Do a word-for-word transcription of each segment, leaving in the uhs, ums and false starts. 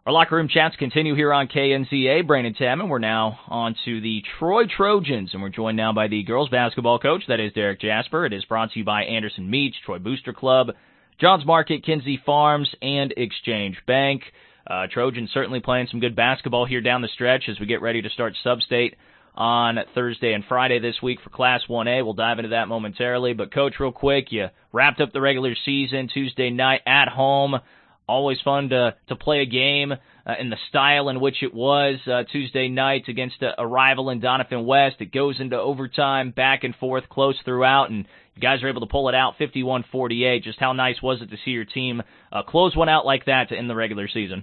Our locker room chats continue here on K N Z A. Brandon Tamman. We're now on to the Troy Trojans, and we're joined now by the girls basketball coach. That is Derek Jasper. It is brought to you by Anderson Meats, Troy Booster Club, Johns Market, Kinsey Farms, and Exchange Bank. Uh, Trojans certainly playing some good basketball here down the stretch as we get ready to start Sub-State on Thursday and Friday this week for Class one A. We'll dive into that momentarily. But, Coach, real quick, you wrapped up the regular season Tuesday night at home. Always fun to to play a game uh, in the style in which it was uh, Tuesday night against a, a rival in Doniphan West. It goes into overtime, back and forth, close throughout, and you guys are able to pull it out fifty-one forty-eight. Just how nice was it to see your team uh, close one out like that to end the regular season?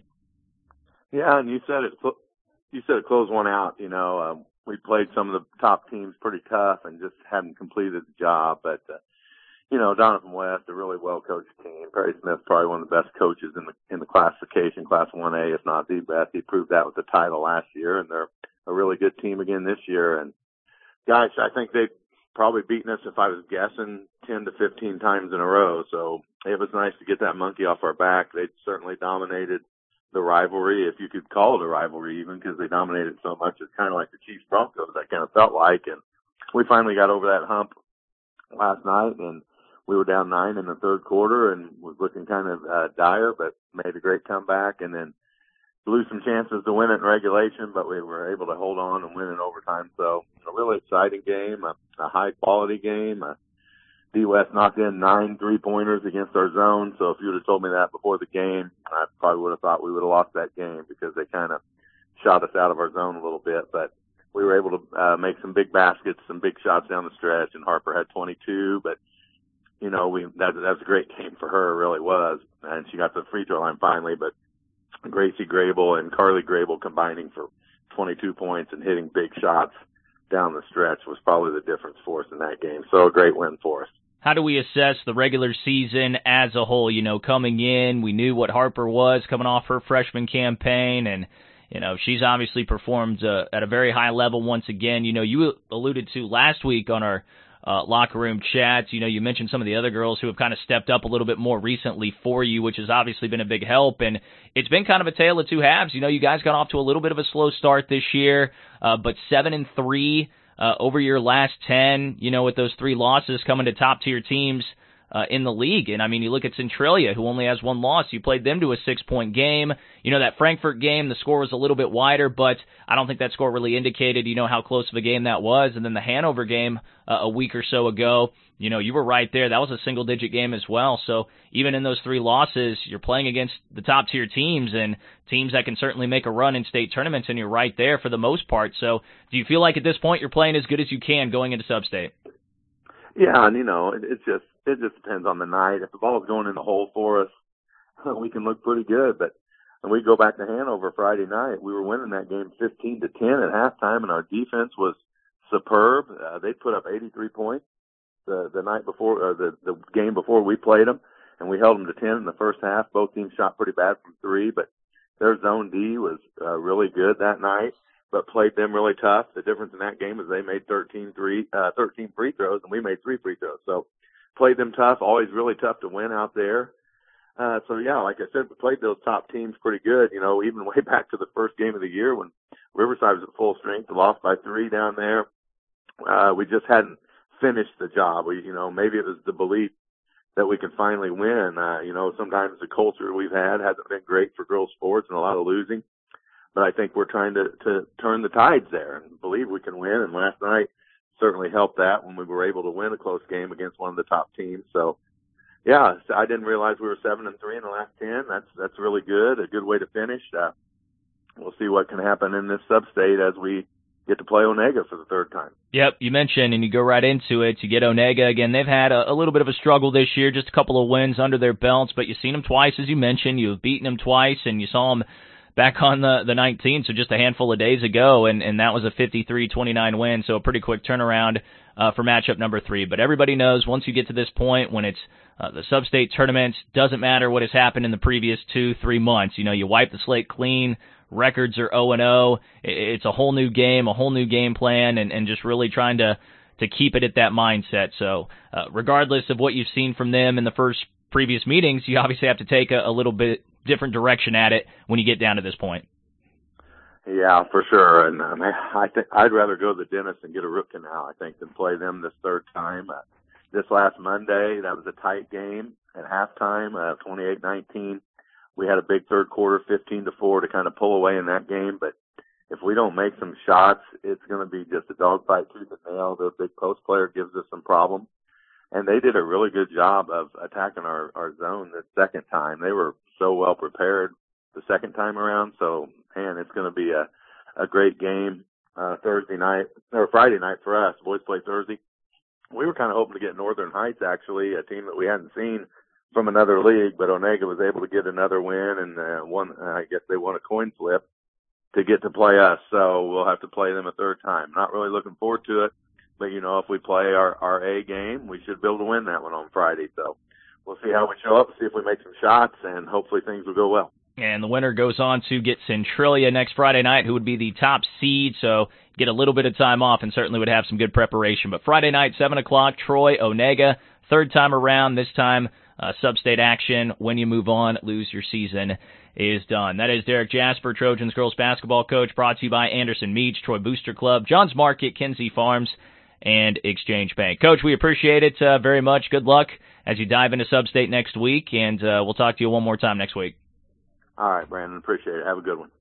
Yeah, and you said it. You said it close one out. You know, um, we played some of the top teams pretty tough and just hadn't completed the job, but. Uh, You know, Doniphan West, a really well-coached team. Perry Smith's probably one of the best coaches in the in the classification, Class one A, if not the best. He proved that with the title last year, and they're a really good team again this year. And, gosh, I think they've probably beaten us, if I was guessing, ten to fifteen times in a row. So it was nice to get that monkey off our back. They certainly dominated the rivalry, if you could call it a rivalry even, because they dominated so much. It's kind of like the Chiefs-Broncos, that kind of felt like. And we finally got over that hump last night, and we were down nine in the third quarter and was looking kind of uh, dire, but made a great comeback and then blew some chances to win it in regulation, but we were able to hold on and win in overtime. So a really exciting game, a, a high-quality game. Uh, D-West knocked in nine three-pointers against our zone, so if you would have told me that before the game, I probably would have thought we would have lost that game because they kind of shot us out of our zone a little bit. But we were able to uh, make some big baskets, some big shots down the stretch, and Harper had twenty-two, but you know, we that, that was a great game for her, it really was. And she got to the free throw line finally, but Gracie Grable and Carly Grable combining for twenty-two points and hitting big shots down the stretch was probably the difference for us in that game. So a great win for us. How do we assess the regular season as a whole? You know, coming in, we knew what Harper was coming off her freshman campaign, and you know, she's obviously performed uh, at a very high level once again. You know, you alluded to last week on our Uh, locker room chats. You know, you mentioned some of the other girls who have kind of stepped up a little bit more recently for you, which has obviously been a big help. And it's been kind of a tale of two halves. You know, you guys got off to a little bit of a slow start this year, uh, but seven and three uh, over your last ten. You know, with those three losses coming to top tier teams uh, in the league. And I mean, you look at Centralia, who only has one loss. You played them to a six-point game. You know, that Frankfurt game, the score was a little bit wider, but I don't think that score really indicated, you know, how close of a game that was. And then the Hanover game uh, a week or so ago, you know, you were right there. That was a single-digit game as well. So even in those three losses, you're playing against the top-tier teams and teams that can certainly make a run in state tournaments, and you're right there for the most part. So do you feel like at this point you're playing as good as you can going into Sub-State? Yeah, and, you know, it, it's just it just depends on the night. If the ball's going in the hole for us, we can look pretty good. But when we go back to Hanover Friday night, we were winning that game fifteen to ten at halftime, and our defense was superb. Uh, they put up eighty-three points the the night before, or the the game before we played them, and we held them to ten in the first half. Both teams shot pretty bad from three, but their zone D was uh, really good that night, but played them really tough. The difference in that game is they made thirteen, three, uh, thirteen free throws, and we made three free throws. So played them tough, always really tough to win out there. Uh, so, yeah, like I said, we played those top teams pretty good, you know, even way back to the first game of the year when Riverside was at full strength, lost by three down there. Uh, we just hadn't finished the job. We, you know, maybe it was the belief that we could finally win. Uh, you know, sometimes the culture we've had hasn't been great for girls sports and a lot of losing. But I think we're trying to, to turn the tides there and believe we can win. And last night certainly helped that when we were able to win a close game against one of the top teams. So, yeah, I didn't realize we were seven and three in the last ten. That's that's really good, a good way to finish. Uh, we'll see what can happen in this sub-state as we get to play Onega for the third time. Yep, you mentioned, and you go right into it. You get Onega again. They've had a, a little bit of a struggle this year, just a couple of wins under their belts, but you've seen them twice, as you mentioned. You've beaten them twice, and you saw them back on the, the nineteenth, so just a handful of days ago, and, and that was a fifty-three twenty-nine win, so a pretty quick turnaround uh, for matchup number three. But everybody knows once you get to this point, when it's uh, the sub-state tournaments, doesn't matter what has happened in the previous two, three months. You know, you wipe the slate clean, records are oh and oh, it's a whole new game, a whole new game plan, and, and just really trying to, to keep it at that mindset. So uh, regardless of what you've seen from them in the first previous meetings, you obviously have to take a, a little bit different direction at it when you get down to this point. Yeah, for sure. And um, I think I'd rather go to the dentist and get a root canal, I think, than play them this third time. Uh, this last Monday, that was a tight game at halftime, uh, twenty-eight nineteen. We had a big third quarter, fifteen to four, to kind of pull away in that game. But if we don't make some shots, it's going to be just a dogfight tooth and nail. Their big post player gives us some problems. And they did a really good job of attacking our, our zone the second time. They were so well prepared the second time around. So, man, it's going to be a, a great game uh, Thursday night, or Friday night for us. Boys play Thursday. We were kind of hoping to get Northern Heights, actually, a team that we hadn't seen from another league, but Onega was able to get another win, and uh, one, uh, I guess they won a coin flip to get to play us. So we'll have to play them a third time. Not really looking forward to it. But, you know, if we play our, our A game, we should be able to win that one on Friday. So we'll see how we show up, see if we make some shots, and hopefully things will go well. And the winner goes on to get Centralia next Friday night, who would be the top seed. So get a little bit of time off and certainly would have some good preparation. But Friday night, seven o'clock, Troy, Onega, third time around, this time uh, sub-state action. When you move on, lose your season is done. That is Derek Jasper, Trojans girls basketball coach, brought to you by Anderson Meats, Troy Booster Club, Johns Market, Kinsey Farms, and Exchange Bank. Coach, we appreciate it uh, very much. Good luck as you dive into Sub-State next week, and uh, we'll talk to you one more time next week. All right, Brandon. Appreciate it. Have a good one.